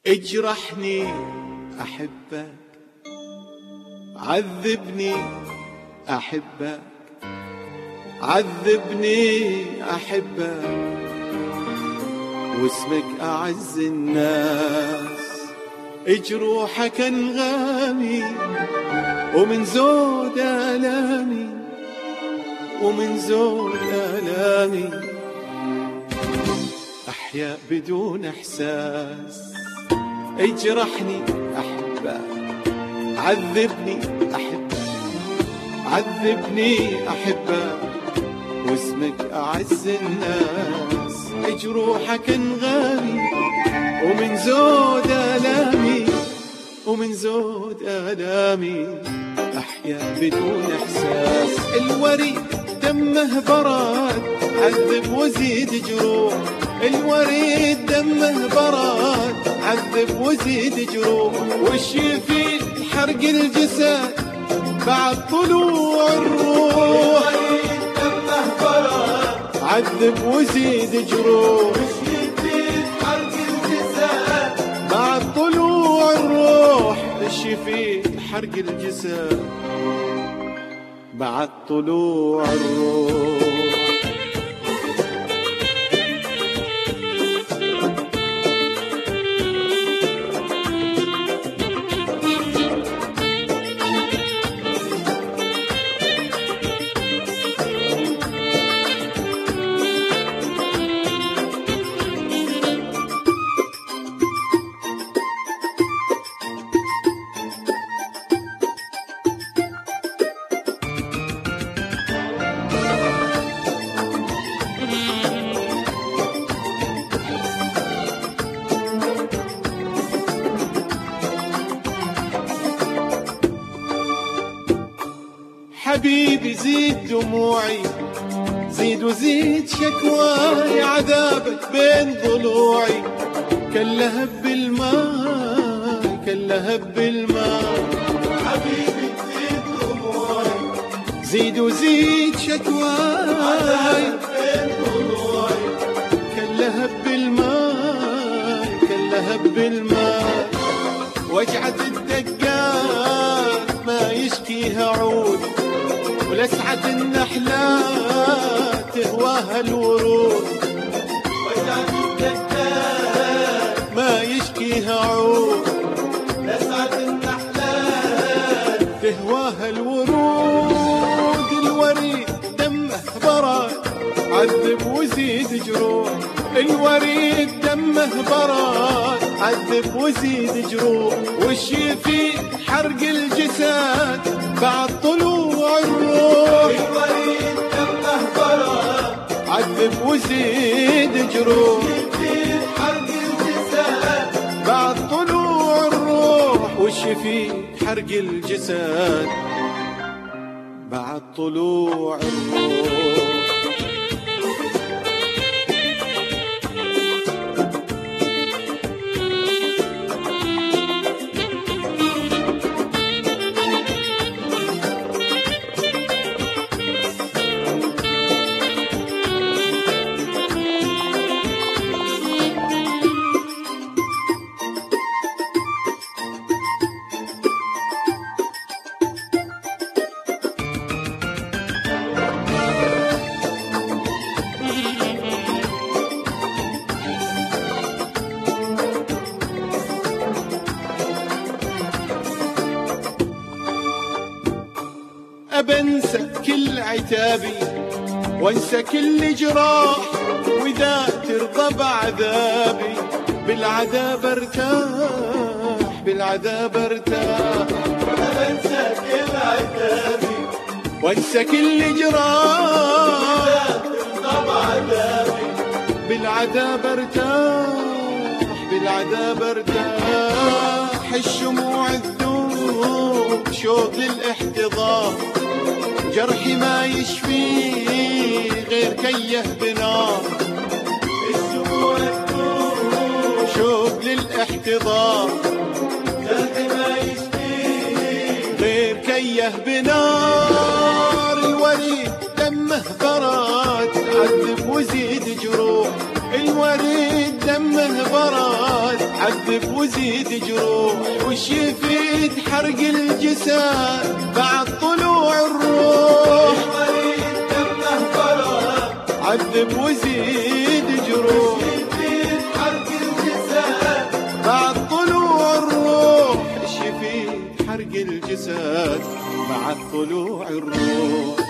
اجرحني أحبك، عذبني أحبك، عذبني أحبك، واسمك أعز الناس. اجروحك انغامي ومن زود آلامي، ومن زود آلامي أحيا بدون إحساس. اجرحني أحبك، عذبني أحبك، عذبني أحبك، واسمك أعز الناس. اجروحك انغامي ومن زود آلامي، ومن زود آلامي أحيا بدون إحساس. الوريد دمه براد، عذب وزيد جروح. الوريد دمه براد، عذب وزيد جروح. وش يفيد حرق الجسد بعد طلوع الروح؟ الوريد دمه براد، عذب وزيد جروح. وش يفيد حرق الجسد بعد طلوع الروح؟ وش يفيد حرق الجسد بعد طلوع الروح؟ حبيبي زيد دموعي، زيد وزيد شكواي. عذابك بين ضلوعي كاللهب بالماء، كاللهب بالماء. حبيبي زيد دموعي، زيد وزيد شكواي. عذابك بين ضلوعي كاللهب بالماء، كاللهب بالماء. وجعة الدقات ما يشكيها عود، ولسعة النحلات تهواها الورود. وجعة الدقات ما يشكيها عود، لسعة النحلات تهواها الورود. الوريد دمه براد، عذب وزيد جروح. الوريد دمه براد، عذب وزيد جروح. وش يفيد حرق الجسد بعد طلوع الروح؟ الوريد دمه براد، عذب وزيد جروح. وش يفيد حرق الجسد بعد طلوع الروح؟ وش يفيد حرق الجسد بعد طلوع الروح؟ أبنسى كل عتابي وانسى كل جراح، وإذا ترضى بعذابي بالعذاب ارتاح، بالعذاب ارتاح. أبنسى كل عتابي وانسى كل جراح، وإذا ترضى بعذابي بالعذاب ارتاح، بالعذاب ارتاح. الشموع الذوب شوق الاحتضار، جرحي ما يشفيه غير كيه بنار. الشموع الذوب شوق للاحتضار، جرحي ما يشفيه غير كيه بنار. الوريد دمه براد، عذب وزيد جروح. الوريد دمه براد، عذب وزيد جروح، وش يفيد حرق الجسد بعد طلوع الروح؟ عذب وزيد جروح، حرق الجسد بعد طلوع الروح. ايش يفيد حرق الجسد بعد طلوع الروح؟